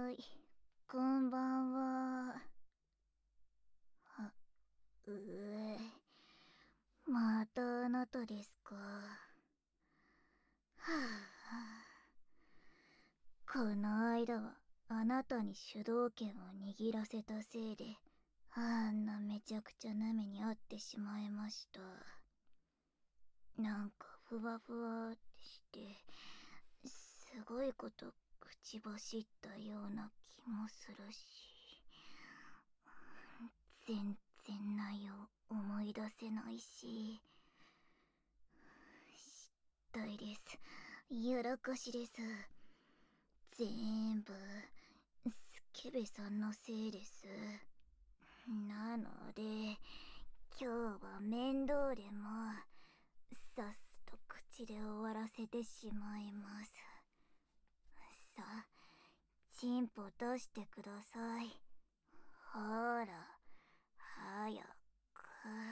ーい、こんばんは。またあなたですか。はあ、この間はあなたに主導権を握らせたせいで、あんなめちゃくちゃな目に遭ってしまいました。なんかふわふわってして、すごいこと口走ったような気もするし、全然内容思い出せないし、失態です。やらかしです。全部スケベさんのせいです。なので今日は面倒でもさっすと口で終わらせてしまいます。さあ、チンポ出してください。ほら、早く。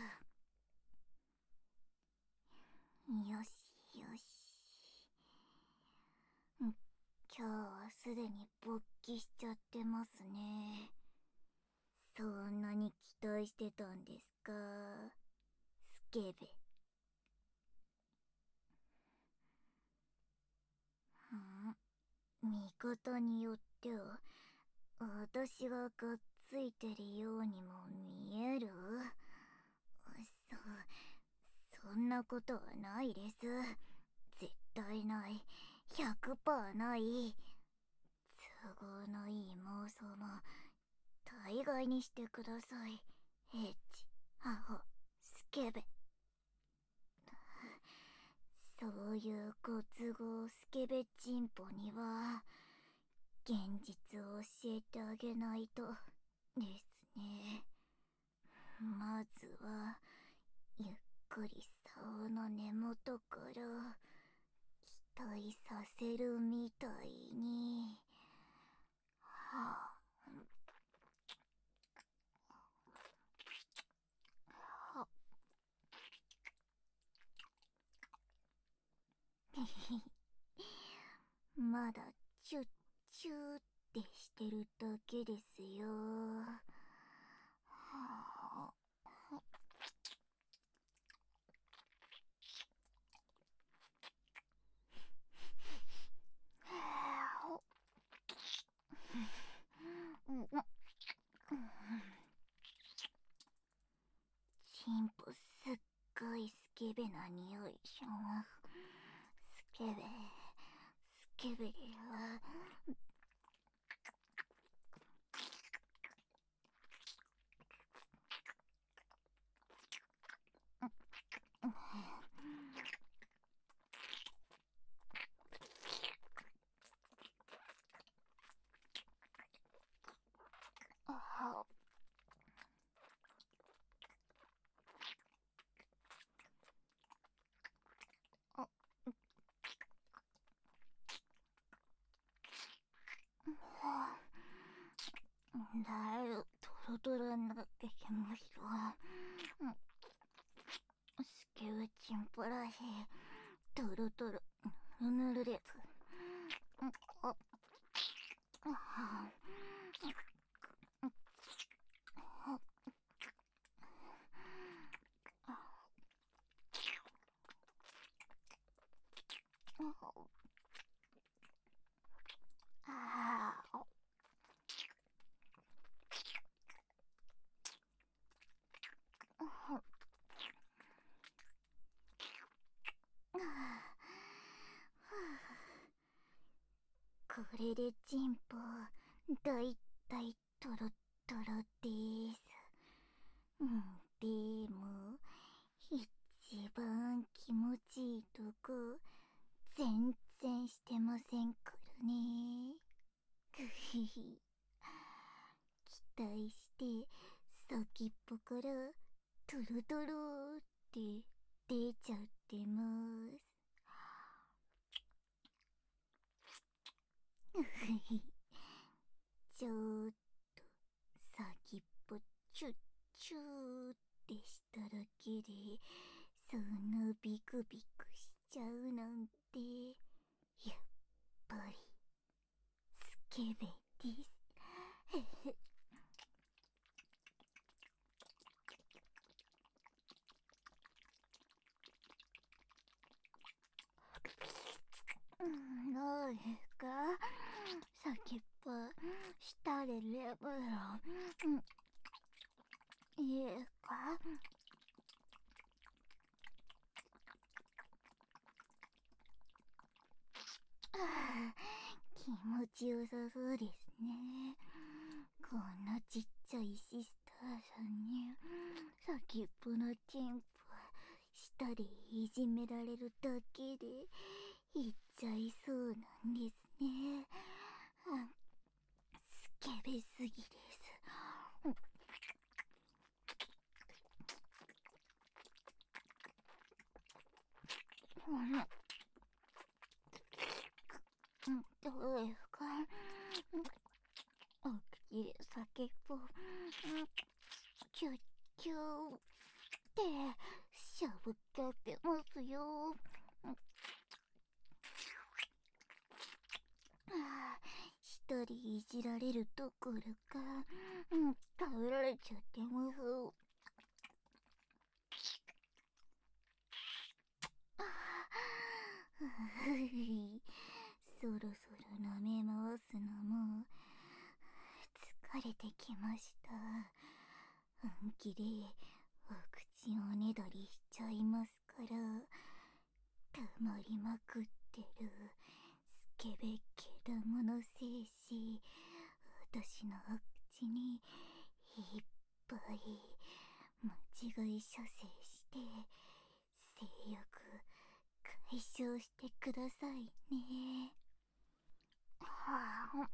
よしよし。今日はすでに勃起しちゃってますね。そんなに期待してたんですか、スケベ。見方によっては私ががっついてるようにも見える。そんなことはないです。絶対ない。100%ない。都合のいい妄想も大概にしてください。エッチ、アホ、スケベ。そういうご都合スケベチンポには現実を教えてあげないとですね。まずはゆっくり竿の根元から期待させるみたいに。はあ、はまだチュッチューってしてるだけですよ。はあ、チンポすっごいスケベな匂いします。スケベ、スケベは、あ、だいぶトロトロになってきました。スケベチンポらしいトロトロぬるぬるです。あ、あ、あ、これでチンポだいたいトロトロです。でも一番気持ちいいとこ全然してませんからね。ぐひひ。期待して先っぽからトロトロって出ちゃってます。うふひ。ちょっと先っぽチュッチューってしただけでそんなビクビクしちゃうなんて、やっぱりスケベです。どうですか、先っぽ下でレブロン、いいですか？気持ちよさそうですね。こんなちっちゃいシスターさんに先っぽのチンポ舌でいじめられるだけでいっちゃいそうなんですね。スケベすぎです。どうですか、お口で先っぽキュッキュッってしゃぶかけますよ。一人いじられるどころか、食べられちゃってます。そろそろ舐め回すのも疲れてきました。本気でお口をねだりしちゃいますから、たまりまくってるスケベけだもの精子、私のお口にいっぱい間違い射精して性欲解消してくださいね。はあ、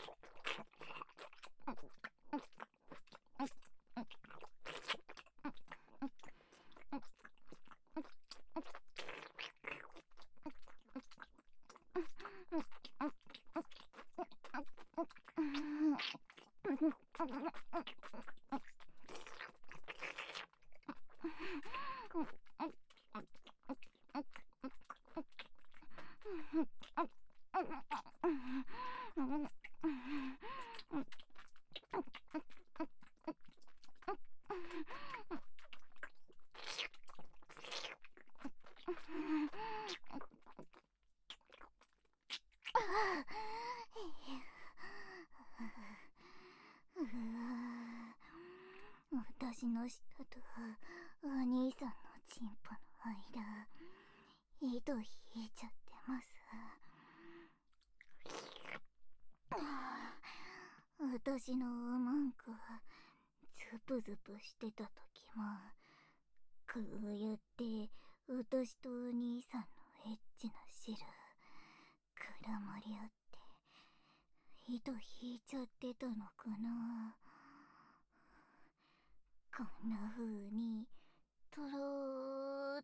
私の舌とお兄さんのチンポの間、糸引いちゃってます。私の文句はズプズプしてた時も、こうやって私とお兄さんのエッチな汁絡まり合って糸引いちゃってたのかな。こんな風にとろーって、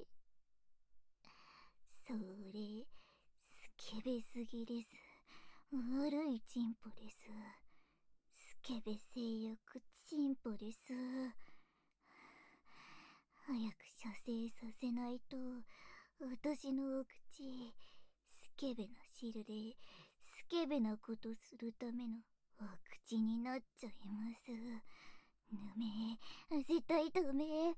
それスケベすぎです。悪いチンポです。スケベ性欲チンポです。早く射精させないと、私のお口スケベな汁でスケベなことするためのお口になっちゃいます。ダメ、絶対ダメ。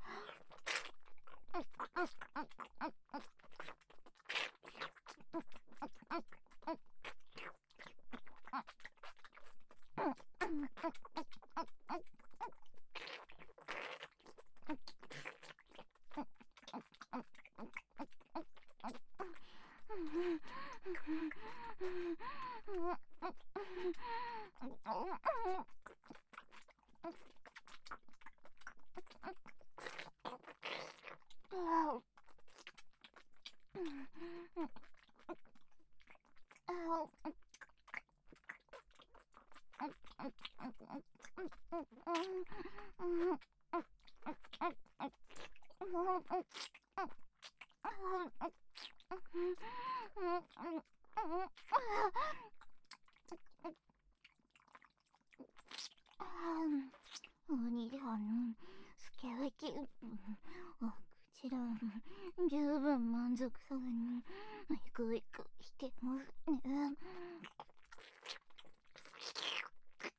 お兄さん、スケベキ、お口だ、十分満足そうに、いくいくしてますね。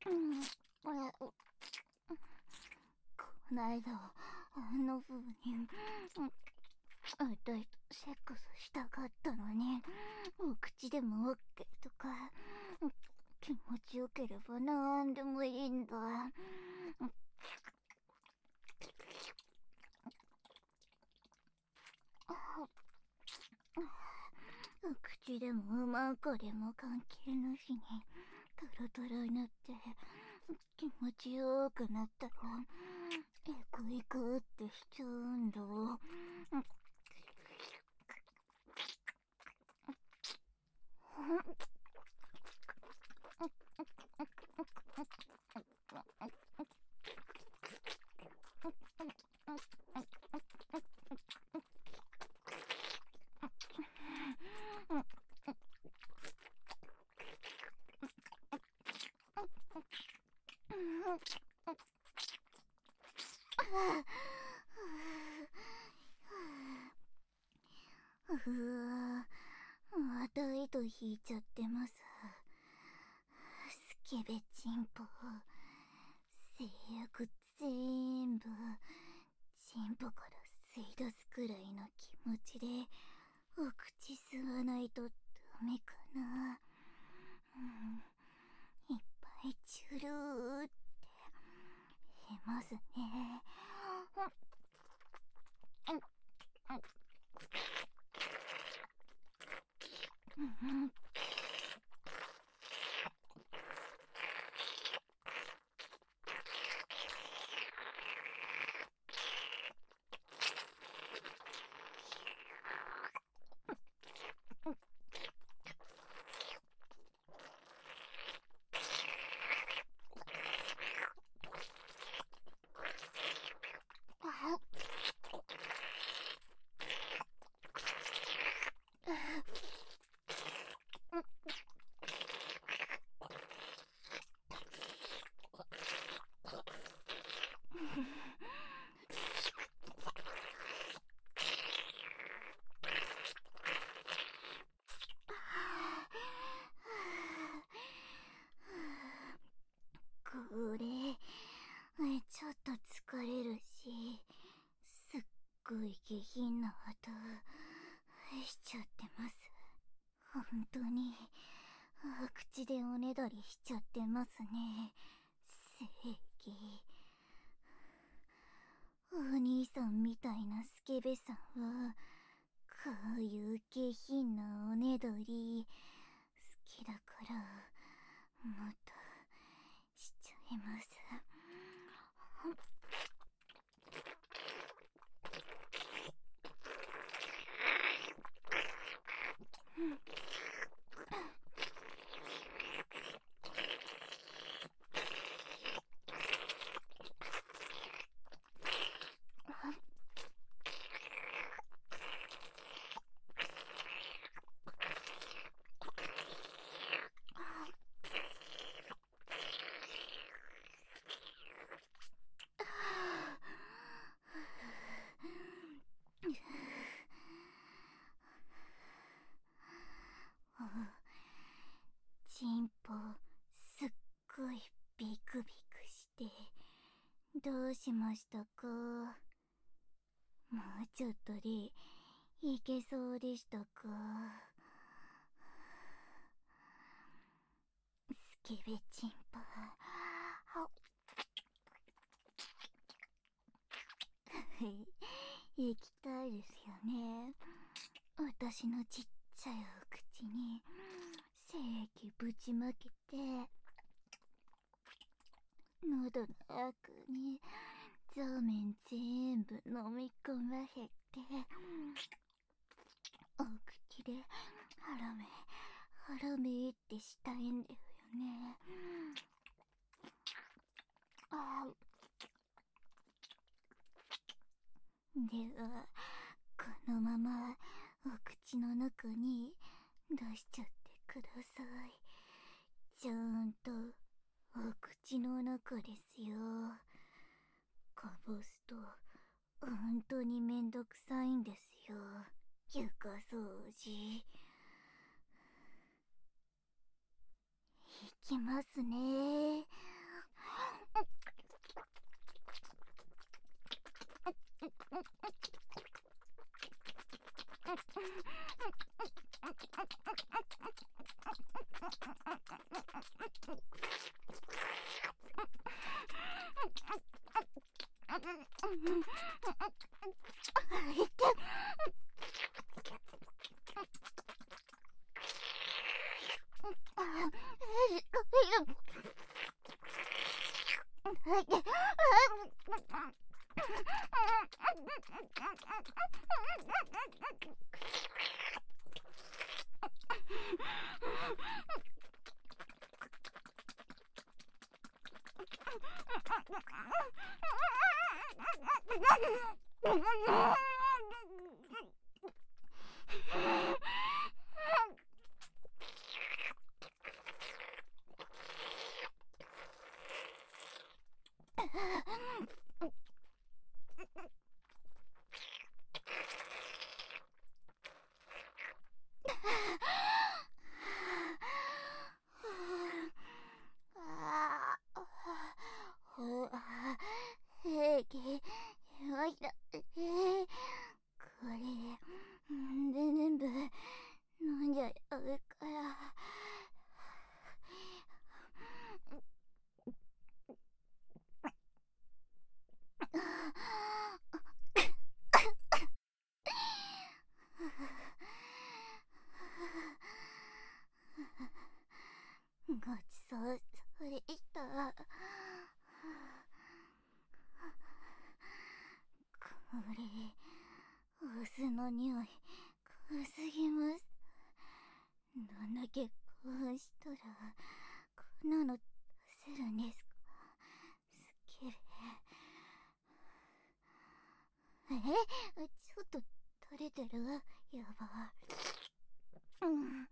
こないだあんな風にあたいとセックスしたかったのに、お口でもオッケーとか、気持ちよければなんでもいいんだ。口でもうまくでも関係なしにトロトロになって気持ちよくなったらエクエクってしちゃうんだ。あたいと引いちゃってます。スケベチンポ性欲全部チンポから吸い出すくらいの気持ちでお口吸わないとダメかな。いっぱいチュルーってへますね。これちょっと疲れるし、すっごい下品な音しちゃってます。本当に口でおねだりしちゃってますね。正義。お兄さんみたいなスケベさんはこういう下品なおねだり好きだからもっとしちゃいます。チンポすっごいビクビクしてどうしましたか？もうちょっとでいけそうでしたか？スケベチンポ行きたいですよね。私のちっちゃいお口に精液ぶちまけて喉の奥に座面全部飲み込ませてお口でハラメハラメってしたいんだよね。ではこのままお口の中に出しちゃってください。ちゃんとお口の中ですよ。かぼすと本当にめんどくさいんですよ、床掃除。いきますね。 平気。おいら、これ、全部飲んじゃうから。ごちそうされした。これ、お酢の匂い、濃すぎます。どんだけ興奮したら、こんなの出せるんですか、スケベ。ちょっと垂れてる。やば。うん。は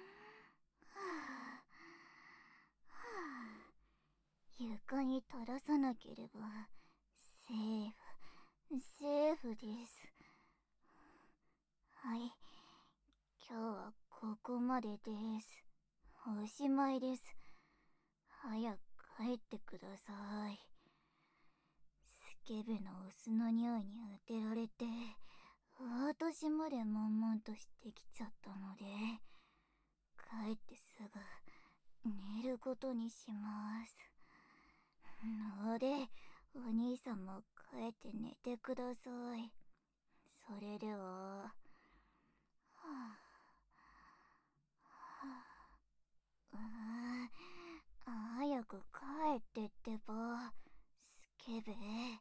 あ、床に垂らさなければセーフ、セーフです。はい、今日はここまでです。おしまいです。早く帰ってください。スケベのお酢の匂いに当てられて、私まで悶々としてきちゃったので、帰ってすぐ寝ることにします。ので、お兄さんも帰って寝てください。それでは、はあ、はあ、早く帰ってってば、スケベ。